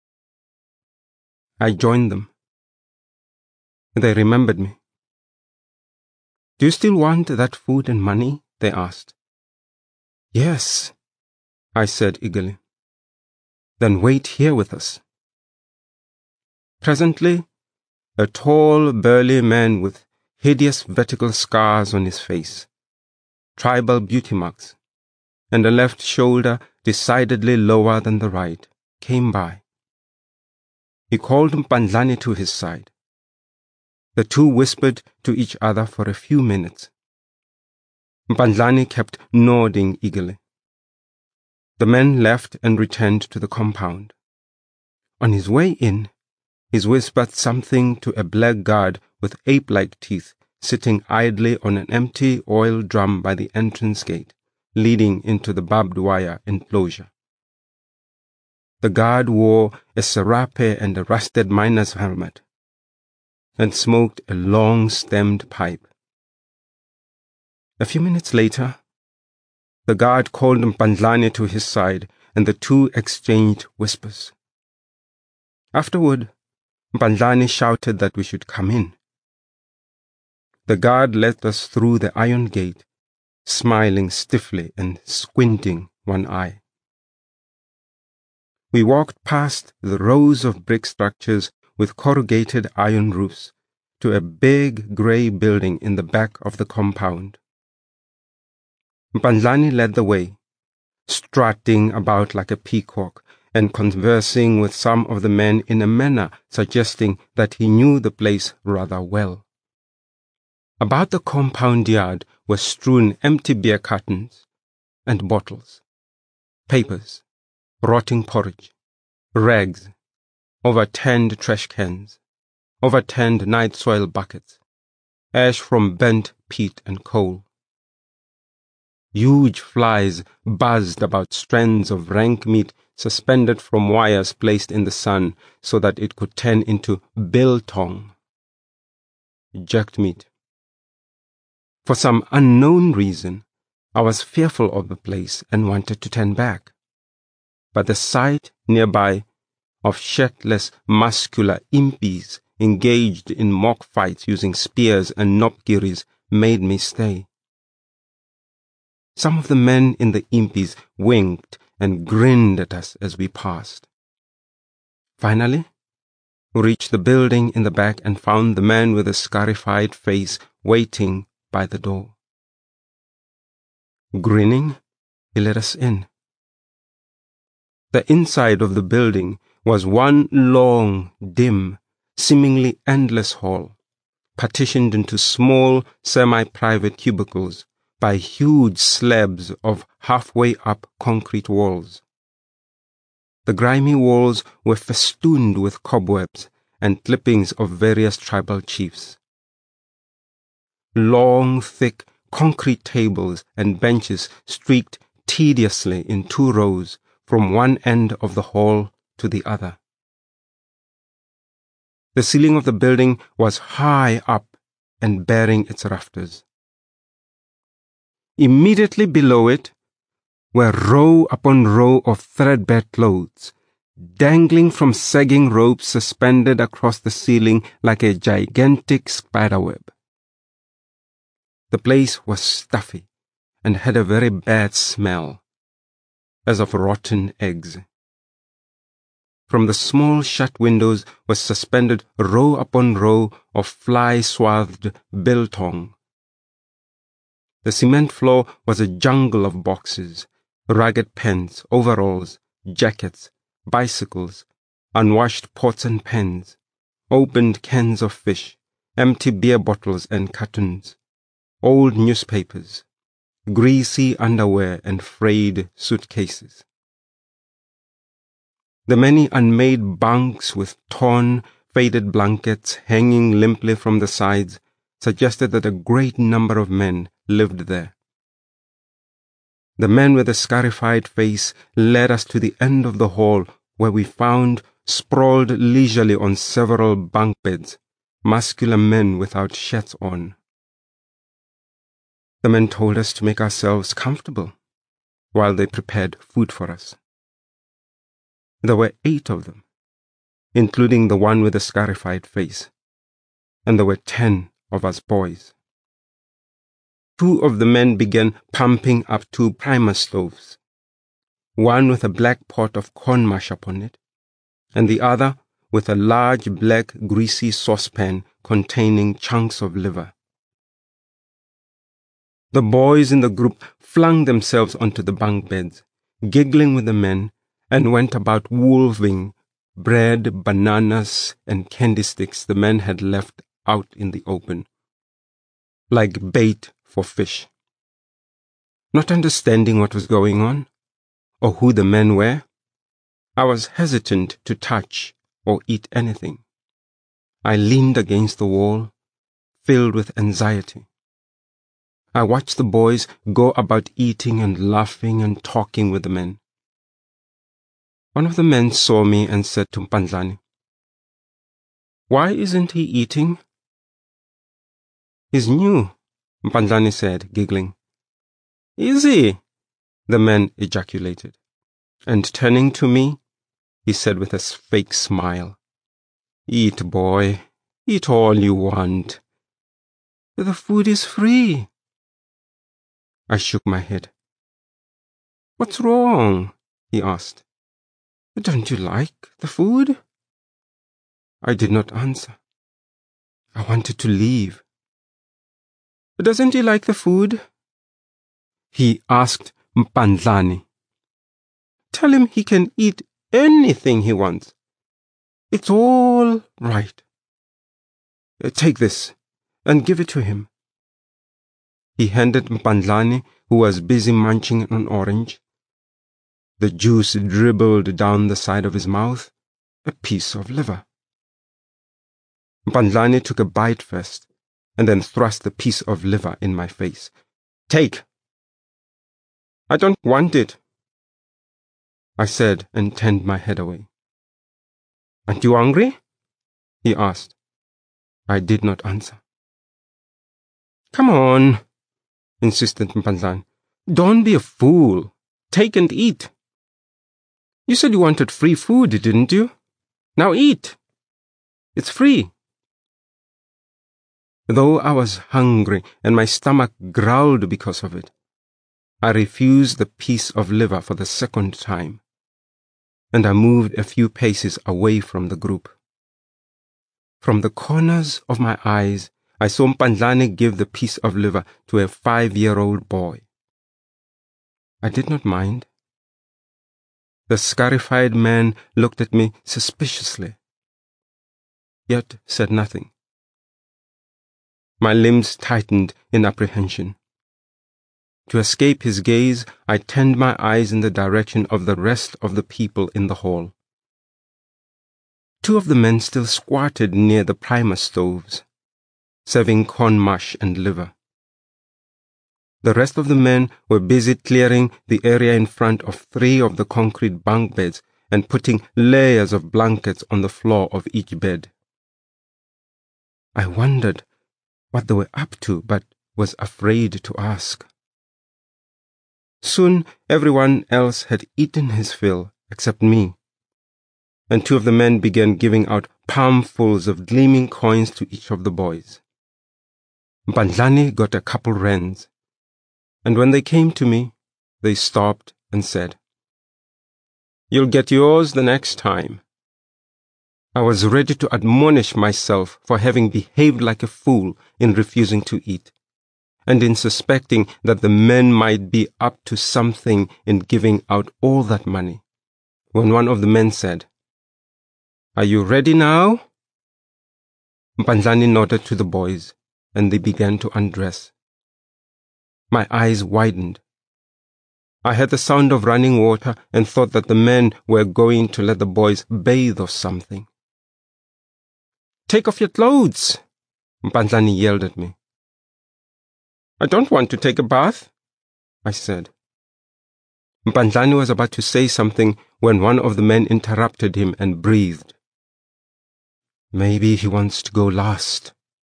I joined them. They remembered me. "Do you still want that food and money?" they asked. "Yes," I said eagerly. "Then wait here with us." Presently, a tall, burly man with hideous vertical scars on his face, tribal beauty marks, and a left shoulder decidedly lower than the right, came by. He called Mpandlani to his side. The two whispered to each other for a few minutes. Mpandlani kept nodding eagerly. The man left and returned to the compound. On his way in, he whispered something to a blackguard with ape-like teeth sitting idly on an empty oil drum by the entrance gate, leading into the barbed wire enclosure. The guard wore a serape and a rusted miner's helmet, and smoked a long-stemmed pipe. A few minutes later, the guard called Mpandlani to his side, and the two exchanged whispers. Afterward, Mpandlani shouted that we should come in. The guard led us through the iron gate, smiling stiffly and squinting one eye. We walked past the rows of brick structures with corrugated iron roofs to a big grey building in the back of the compound. Mpandlani led the way, strutting about like a peacock and conversing with some of the men in a manner suggesting that he knew the place rather well. About the compound yard were strewn empty beer cartons and bottles, papers, rotting porridge, rags, overturned trash cans, overturned night soil buckets, ash from burnt peat and coal. Huge flies buzzed about strands of rank meat suspended from wires placed in the sun so that it could turn into biltong, jerked meat. For some unknown reason, I was fearful of the place and wanted to turn back. But the sight nearby of shirtless, muscular impis engaged in mock fights using spears and nopgiris made me stay. Some of the men in the impis winked and grinned at us as we passed. Finally, we reached the building in the back and found the man with the scarified face waiting by the door. Grinning, he let us in. The inside of the building was one long, dim, seemingly endless hall, partitioned into small, semi-private cubicles by huge slabs of halfway up concrete walls. The grimy walls were festooned with cobwebs and clippings of various tribal chiefs. Long, thick, concrete tables and benches streaked tediously in two rows from one end of the hall to the other. The ceiling of the building was high up and bearing its rafters. Immediately below it were row upon row of threadbare clothes, dangling from sagging ropes suspended across the ceiling like a gigantic spiderweb. The place was stuffy and had a very bad smell, as of rotten eggs. From the small shut windows was suspended row upon row of fly-swathed biltong. The cement floor was a jungle of boxes, ragged pants, overalls, jackets, bicycles, unwashed pots and pans, opened cans of fish, empty beer bottles and cartons, old newspapers, greasy underwear and frayed suitcases. The many unmade bunks with torn, faded blankets hanging limply from the sides suggested that a great number of men lived there. The man with the scarified face led us to the end of the hall, where we found, sprawled leisurely on several bunk beds, muscular men without shirts on. The men told us to make ourselves comfortable while they prepared food for us. There were eight of them, including the one with the scarified face, and there were ten of us boys. Two of the men began pumping up two primer stoves, one with a black pot of corn mush upon it, and the other with a large black greasy saucepan containing chunks of liver. The boys in the group flung themselves onto the bunk beds, giggling with the men, and went about wolving bread, bananas, and candy sticks the men had left out in the open, like bait for fish. Not understanding what was going on, or who the men were, I was hesitant to touch or eat anything. I leaned against the wall, filled with anxiety. I watched the boys go about eating and laughing and talking with the men. One of the men saw me and said to Mpandlani, "Why isn't he eating?" "He's new," Mpandlani said, giggling. "Is he?" the man ejaculated. And turning to me, he said with a fake smile, "Eat, boy, eat all you want. The food is free." I shook my head. "What's wrong?" he asked. "Don't you like the food?" I did not answer. I wanted to leave. "Doesn't he like the food?" he asked Mpandlani. "Tell him he can eat anything he wants. It's all right. Take this and give it to him." He handed Mpandlani, who was busy munching an orange. The juice dribbled down the side of his mouth, a piece of liver. Mpandlani took a bite first, and then thrust the piece of liver in my face. "Take!" I don't want it, I said and turned my head away. Aren't you hungry? He asked. I did not answer. Come on, insisted Mpandlani. Don't be a fool. Take and eat. You said you wanted free food, didn't you? Now eat. It's free. Though I was hungry and my stomach growled because of it, I refused the piece of liver for the second time, and I moved a few paces away from the group. From the corners of my eyes, I saw Mpandlani give the piece of liver to a five-year-old boy. I did not mind. The scarified man looked at me suspiciously, yet said nothing. My limbs tightened in apprehension. To escape his gaze, I turned my eyes in the direction of the rest of the people in the hall. Two of the men still squatted near the primer stoves, serving corn mush and liver. The rest of the men were busy clearing the area in front of three of the concrete bunk beds and putting layers of blankets on the floor of each bed. I wondered what they were up to, but was afraid to ask. Soon everyone else had eaten his fill except me, and two of the men began giving out palmfuls of gleaming coins to each of the boys. Mpandlani got a couple rands, and when they came to me, they stopped and said, "You'll get yours the next time." I was ready to admonish myself for having behaved like a fool in refusing to eat, and in suspecting that the men might be up to something in giving out all that money, when one of the men said, "Are you ready now?" Mpandlani nodded to the boys, and they began to undress. My eyes widened. I heard the sound of running water and thought that the men were going to let the boys bathe or something. "Take off your clothes," Mpandlani yelled at me. "I don't want to take a bath," I said. Mpandlani was about to say something when one of the men interrupted him and breathed. "Maybe he wants to go last."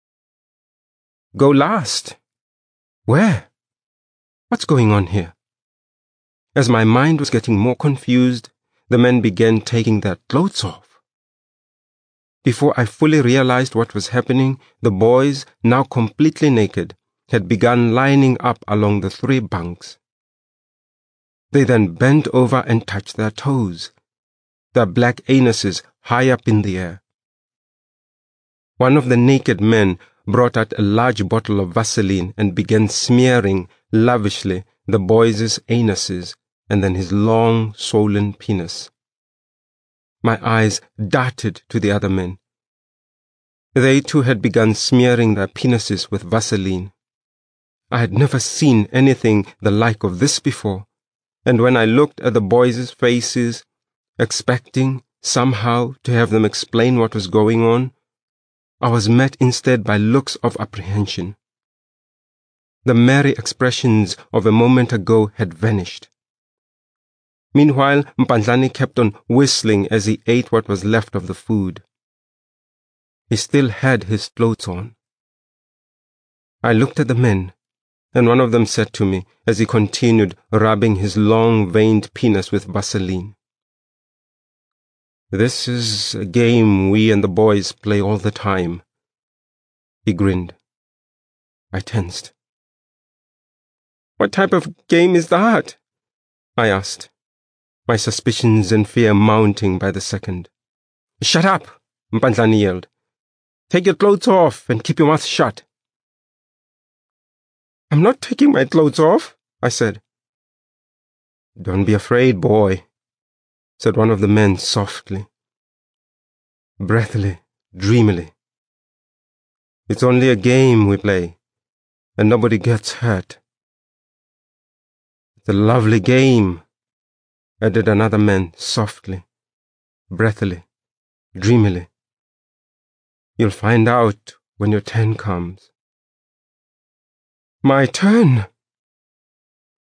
"Go last? Where? What's going on here?" As my mind was getting more confused, the men began taking their clothes off. Before I fully realized what was happening, the boys, now completely naked, had begun lining up along the three bunks. They then bent over and touched their toes, their black anuses high up in the air. One of the naked men brought out a large bottle of Vaseline and began smearing lavishly the boys' anuses and then his long, swollen penis. My eyes darted to the other men. They too had begun smearing their penises with Vaseline. I had never seen anything the like of this before, and when I looked at the boys' faces, expecting somehow to have them explain what was going on, I was met instead by looks of apprehension. The merry expressions of a moment ago had vanished. Meanwhile, Mpandlani kept on whistling as he ate what was left of the food. He still had his clothes on. I looked at the men, and one of them said to me as he continued rubbing his long veined penis with Vaseline, "This is a game we and the boys play all the time." He grinned. I tensed. "What type of game is that?" I asked, my suspicions and fear mounting by the second. "Shut up," Mpandlani yelled. "Take your clothes off and keep your mouth shut." "I'm not taking my clothes off," I said. "Don't be afraid, boy," said one of the men softly, breathily, dreamily. "It's only a game we play, and nobody gets hurt." "It's a lovely game," added another man softly, breathily, dreamily. "You'll find out when your turn comes." "My turn?"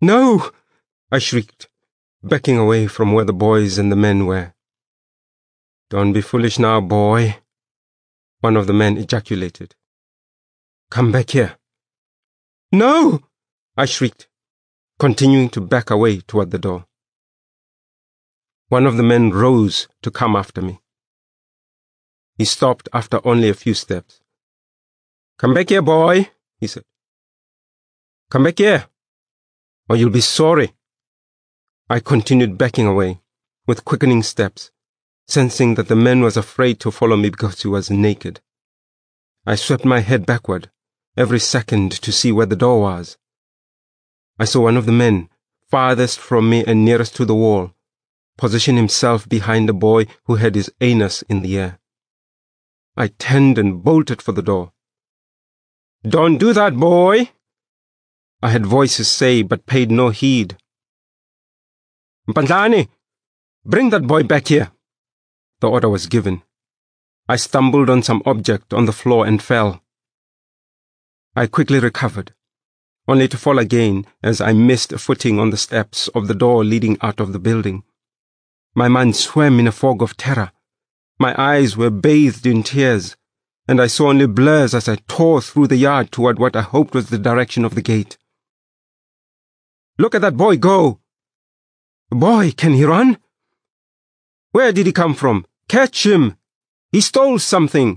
No! I shrieked, backing away from where the boys and the men were. Don't be foolish now, boy, one of the men ejaculated. Come back here. No! I shrieked, continuing to back away toward the door. One of the men rose to come after me. He stopped after only a few steps. Come back here, boy, he said. Come back here, or you'll be sorry. I continued backing away, with quickening steps, sensing that the man was afraid to follow me because he was naked. I swept my head backward, every second to see where the door was. I saw one of the men, farthest from me and nearest to the wall, position himself behind a boy who had his anus in the air. I turned and bolted for the door. Don't do that, boy! I had voices say, but paid no heed. Mpandlani, bring that boy back here. The order was given. I stumbled on some object on the floor and fell. I quickly recovered, only to fall again as I missed a footing on the steps of the door leading out of the building. My mind swam in a fog of terror. My eyes were bathed in tears, and I saw only blurs as I tore through the yard toward what I hoped was the direction of the gate. Look at that boy go! Boy, can he run? Where did he come from? Catch him! He stole something!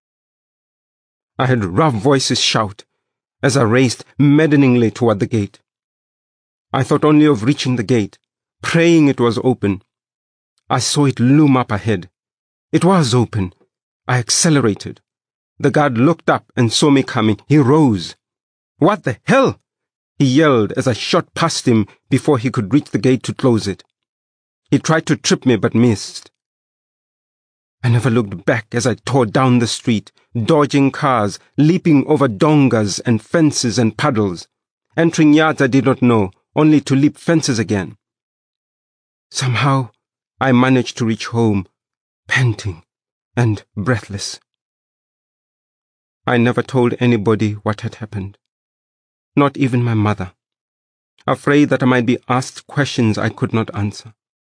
I heard rough voices shout as I raced maddeningly toward the gate. I thought only of reaching the gate, praying it was open. I saw it loom up ahead. It was open. I accelerated. The guard looked up and saw me coming. He rose. What the hell? He yelled as I shot past him before he could reach the gate to close it. He tried to trip me but missed. I never looked back as I tore down the street, dodging cars, leaping over dongas and fences and puddles, entering yards I did not know, only to leap fences again. Somehow, I managed to reach home, panting and breathless. I never told anybody what had happened, not even my mother, afraid that I might be asked questions I could not answer.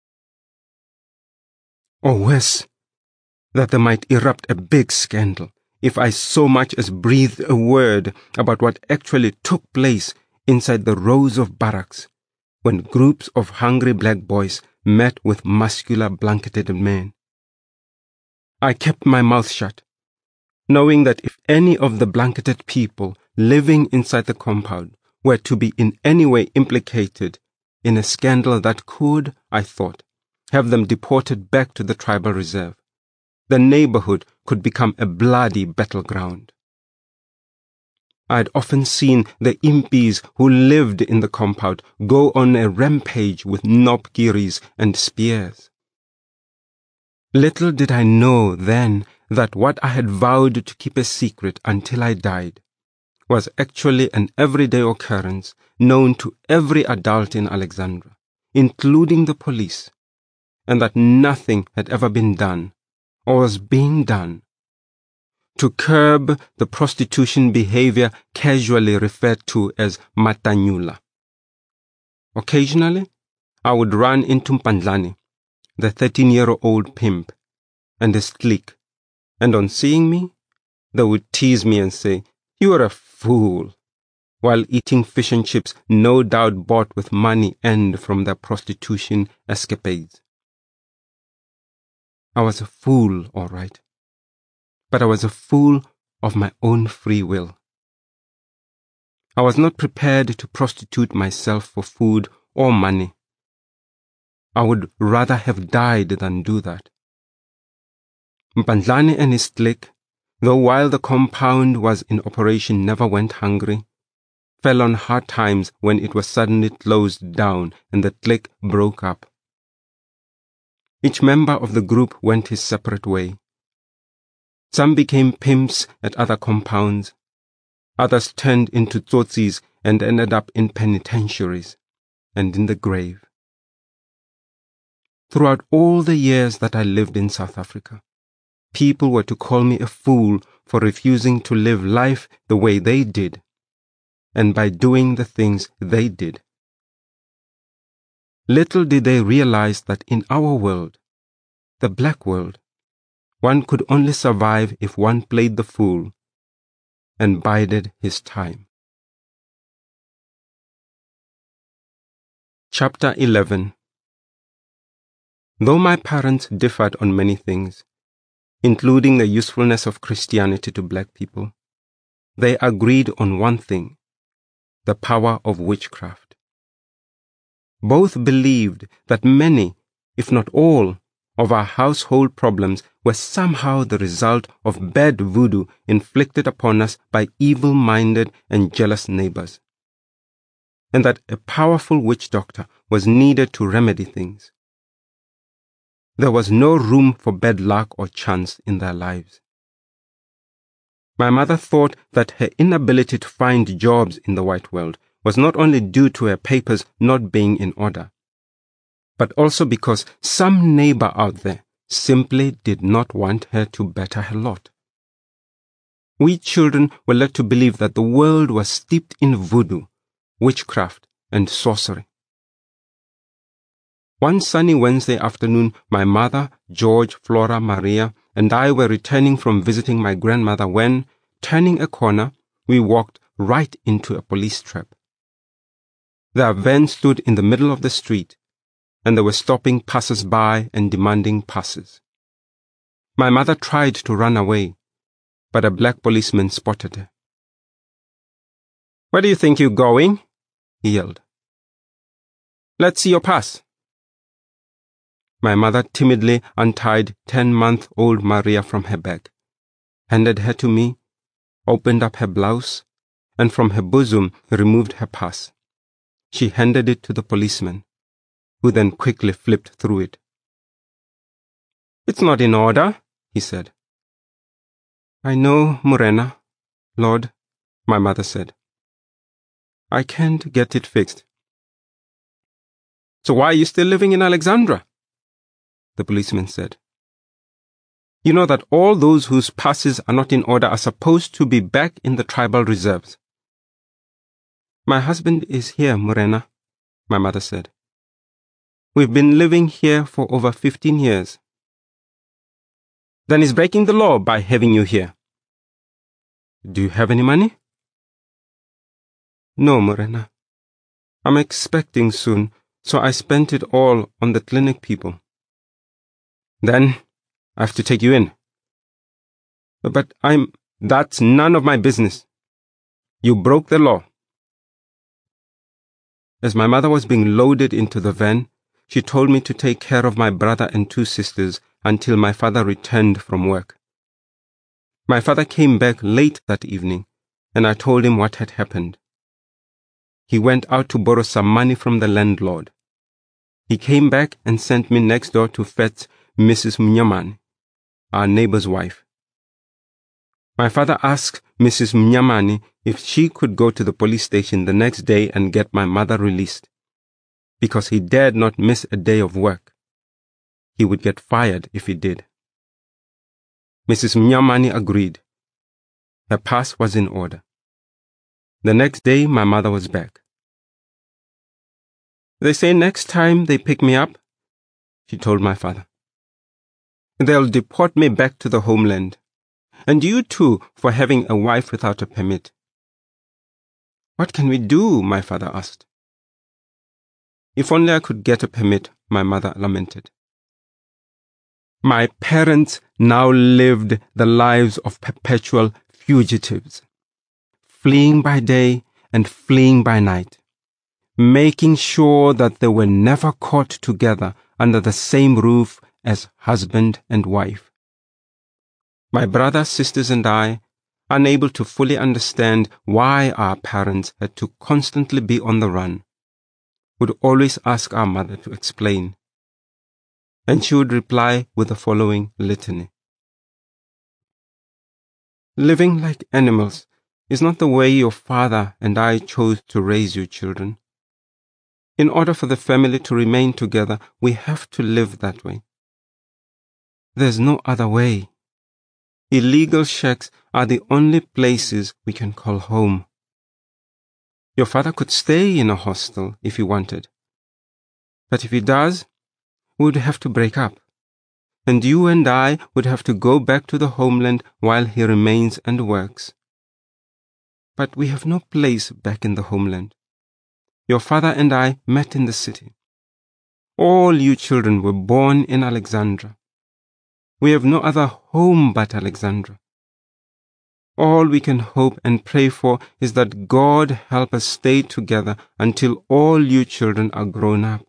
Or worse, that there might erupt a big scandal if I so much as breathed a word about what actually took place inside the rows of barracks when groups of hungry black boys met with muscular blanketed men. I kept my mouth shut, knowing that if any of the blanketed people living inside the compound were to be in any way implicated in a scandal that could, I thought, have them deported back to the tribal reserve, the neighborhood could become a bloody battleground. I had often seen the impis who lived in the compound go on a rampage with knobgiris and spears. Little did I know then that what I had vowed to keep a secret until I died was actually an everyday occurrence known to every adult in Alexandra, including the police, and that nothing had ever been done, or was being done, to curb the prostitution behavior casually referred to as matanyula. Occasionally, I would run into Mpandlani, the thirteen-year-old pimp, and his clique, and on seeing me, they would tease me and say, "You are a fool," while eating fish and chips no doubt bought with money earned from their prostitution escapades. I was a fool, all right, but I was a fool of my own free will. I was not prepared to prostitute myself for food or money. I would rather have died than do that. Mpandlani and his clique, though while the compound was in operation never went hungry, fell on hard times when it was suddenly closed down and the clique broke up. Each member of the group went his separate way. Some became pimps at other compounds. Others turned into tsotsis and ended up in penitentiaries and in the grave. Throughout all the years that I lived in South Africa, people were to call me a fool for refusing to live life the way they did, and by doing the things they did. little did they realize that in our world, the black world, one could only survive if one played the fool and bided his time. Chapter eleven. Though my parents differed on many things, including the usefulness of Christianity to black people, they agreed on one thing: the power of witchcraft. Both believed that many, if not all, of our household problems were somehow the result of bad voodoo inflicted upon us by evil-minded and jealous neighbors, and that a powerful witch doctor was needed to remedy things. There was no room for bad luck or chance in their lives. My mother thought that her inability to find jobs in the white world was not only due to her papers not being in order, but also because some neighbor out there simply did not want her to better her lot. We children were led to believe that the world was steeped in voodoo, witchcraft, and sorcery. One sunny Wednesday afternoon, my mother, George, Flora, Maria, and I were returning from visiting my grandmother when, turning a corner, we walked right into a police trap. Their van stood in the middle of the street, and they were stopping passers-by and demanding passes. My mother tried to run away, but a black policeman spotted her. "Where do you think you're going?" he yelled. "Let's see your pass." My mother timidly untied ten-month-old Maria from her bag, handed her to me, opened up her blouse, and from her bosom removed her pass. She handed it to the policeman, who then quickly flipped through it. "It's not in order," he said. "I know, Morena, Lord," my mother said. "I can't get it fixed." "So why are you still living in Alexandra?" the policeman said. "You know that all those whose passes are not in order are supposed to be back in the tribal reserves." "My husband is here, Morena," my mother said. "We've been living here for over fifteen years. "Then he's breaking the law by having you here." "Do you have any money?" "No, Morena. I'm expecting soon, so I spent it all on the clinic people." "Then I have to take you in." "But I'm... That's none of my business. You broke the law." As my mother was being loaded into the van, she told me to take care of my brother and two sisters until my father returned from work. My father came back late that evening, and I told him what had happened. He went out to borrow some money from the landlord. He came back and sent me next door to fetch Missus Mnyamani, our neighbor's wife. My father asked Missus Mnyamani if she could go to the police station the next day and get my mother released, because he dared not miss a day of work. He would get fired if he did. Missus Mnyamani agreed. Her pass was in order. The next day, my mother was back. "They say next time they pick me up," she told my father, "they'll deport me back to the homeland. And you too, for having a wife without a permit." "What can we do?" my father asked. "If only I could get a permit," my mother lamented. My parents now lived the lives of perpetual fugitives, fleeing by day and fleeing by night, making sure that they were never caught together under the same roof as husband and wife. My brothers, sisters, and I, unable to fully understand why our parents had to constantly be on the run, would always ask our mother to explain, and she would reply with the following litany. "Living like animals is not the way your father and I chose to raise you children. In order for the family to remain together, we have to live that way. There's no other way. Illegal shacks are the only places we can call home. Your father could stay in a hostel if he wanted, But if he does, we would have to break up, and you and I would have to go back to the homeland while he remains and works. But we have no place back in the homeland. Your father and I met in the city. All you children were born in Alexandra. We have no other home but Alexandra. All we can hope and pray for is that God help us stay together until all you children are grown up.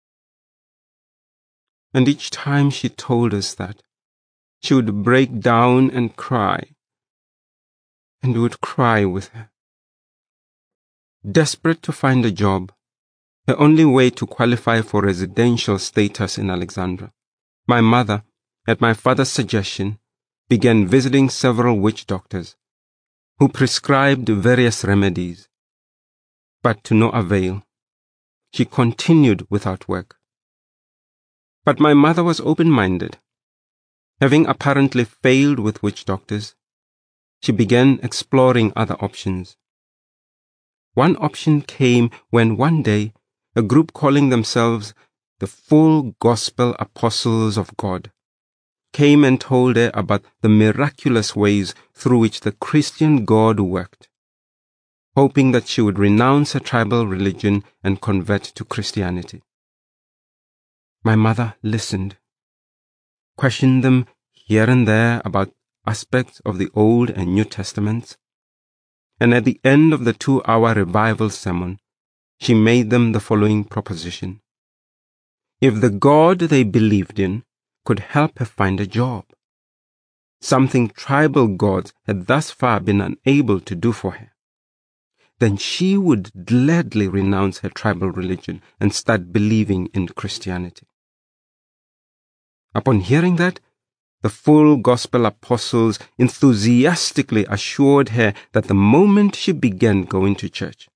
And each time she told us that, she would break down and cry, and we would cry with her. Desperate to find a job, the only way to qualify for residential status in Alexandra, my mother, at my father's suggestion, began visiting several witch doctors, who prescribed various remedies. But to no avail. She continued without work. But my mother was open-minded. Having apparently failed with witch doctors, she began exploring other options. One option came when one day a group calling themselves the Full Gospel Apostles of God came and told her about the miraculous ways through which the Christian God worked, hoping that she would renounce her tribal religion and convert to Christianity. My mother listened, questioned them here and there about aspects of the Old and New Testaments, and at the end of the two-hour revival sermon, she made them the following proposition. If the God they believed in could help her find a job, something tribal gods had thus far been unable to do for her, then she would gladly renounce her tribal religion and start believing in Christianity. Upon hearing that, the Full Gospel Apostles enthusiastically assured her that the moment she began going to church,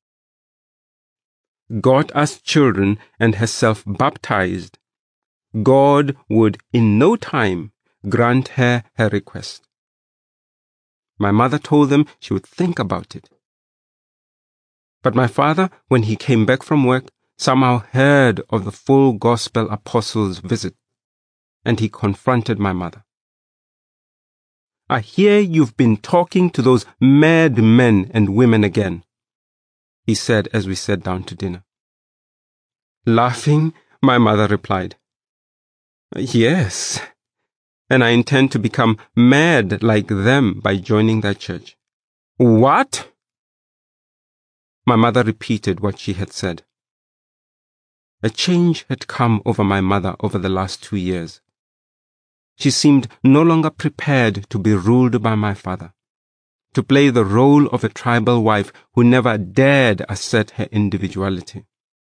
got us children and herself baptized, God would in no time grant her her request. My mother told them she would think about it. But my father, when he came back from work, somehow heard of the Full Gospel Apostles' visit, and he confronted my mother. I hear you've been talking to those mad men and women again, he said as we sat down to dinner. Laughing, my mother replied, Yes, and I intend to become mad like them by joining that church. What? My mother repeated what she had said. A change had come over my mother over the last two years. She seemed no longer prepared to be ruled by my father, to play the role of a tribal wife who never dared assert her individuality.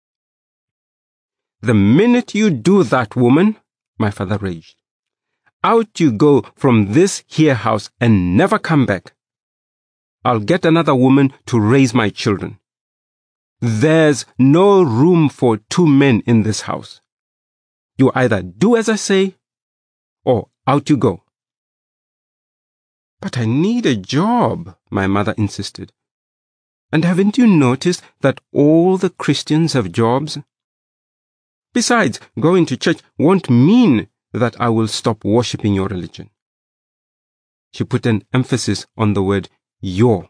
The minute you do that, woman, my father raged, out you go from this here house and never come back. I'll get another woman to raise my children. There's no room for two men in this house. You either do as I say, or out you go. But I need a job, my mother insisted. And haven't you noticed that all the Christians have jobs? Besides, going to church won't mean that I will stop worshipping your religion. She put an emphasis on the word your.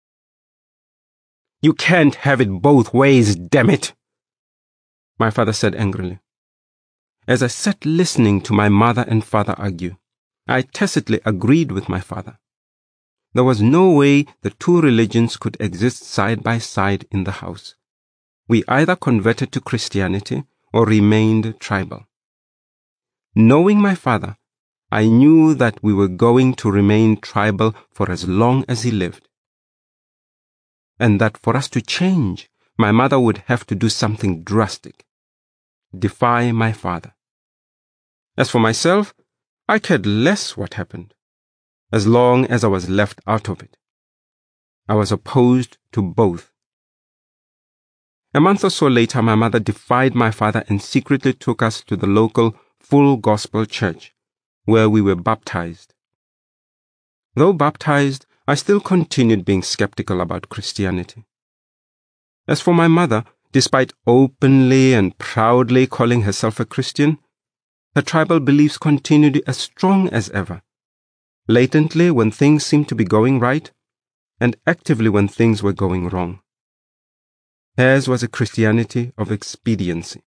You can't have it both ways, damn it, my father said angrily. As I sat listening to my mother and father argue, I tacitly agreed with my father. There was no way the two religions could exist side by side in the house. We either converted to Christianity or remained tribal. Knowing my father, I knew that we were going to remain tribal for as long as he lived. And that for us to change, my mother would have to do something drastic. Defy my father. As for myself, I cared less what happened, as long as I was left out of it. I was opposed to both. A month or so later, my mother defied my father and secretly took us to the local Full Gospel church, where we were baptized. Though baptized, I still continued being skeptical about Christianity. As for my mother, Despite openly and proudly calling herself a Christian, her tribal beliefs continued as strong as ever, latently when things seemed to be going right, and actively when things were going wrong. Hers was a Christianity of expediency.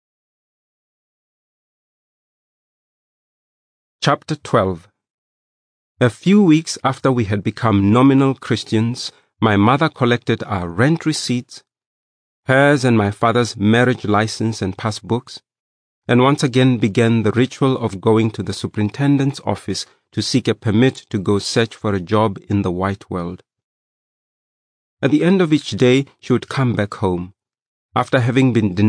Chapter twelve. A few weeks after we had become nominal Christians, my mother collected our rent receipts, hers and my father's marriage license and passbooks, and once again began the ritual of going to the superintendent's office to seek a permit to go search for a job in the white world. At the end of each day, she would come back home, after having been denied